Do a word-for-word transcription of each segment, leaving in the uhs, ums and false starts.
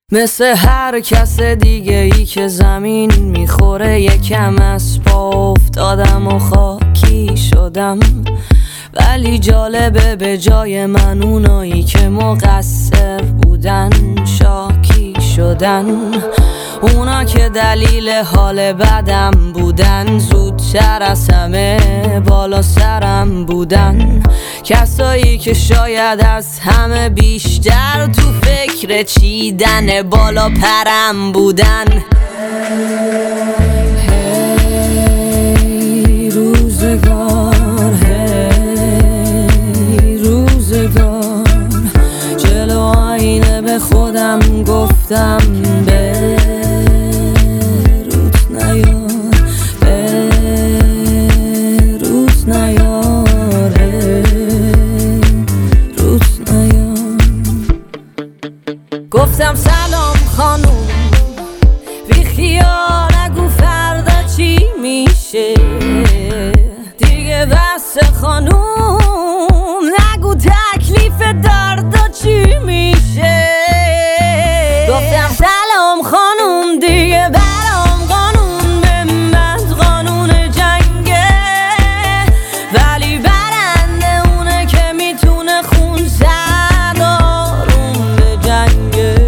مثل هر کس دیگه ای که زمین میخوره یکم از پا افتادم و خاکی شدم، ولی جالبه به جای من اونایی که مقصر بودن شاکی شدن. اونا که دلیل حال بدم بودن زودتر از همه بالا سرم بودن. کسایی که شاید از همه بیشتر تو فکر چیدن بالا پرم بودن. هی روزگار، هی روزگار، جلو آینه به خودم گفتم به روت نیار، به روت نیار، روت نیار. گفتم سلام خانوم، بی خیال نگو فردا چی میشه دیگه، بس خانوم نگو تکلیف دردا چی میشه. گفتم سلام خانوم، دیگه برام قانون به من قانون جنگه، ولی برنده اونه که میتونه خون زد آروم به جنگه.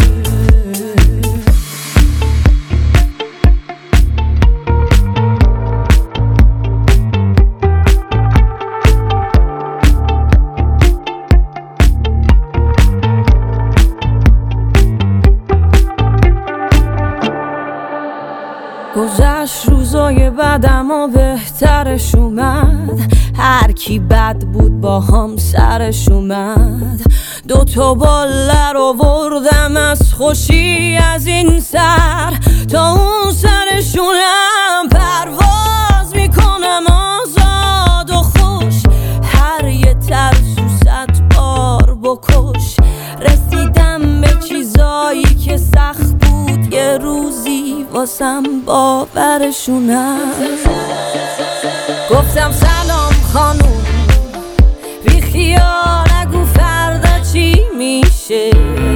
گذشت روزای بعدم و بهترش اومد، هر کی بد بود با هم سرش اومد. دوتا بالر آوردم از خوشی از این سر تا اون سرشونم، پرواز میکنم آزاد و خوش، هر یه ترسو صد بار بکش. رسیدم به چیزایی که سخت بود یه روزی واسم باورشونم. گفتم سلام خانوم، بی خیال نگو فردا چی میشه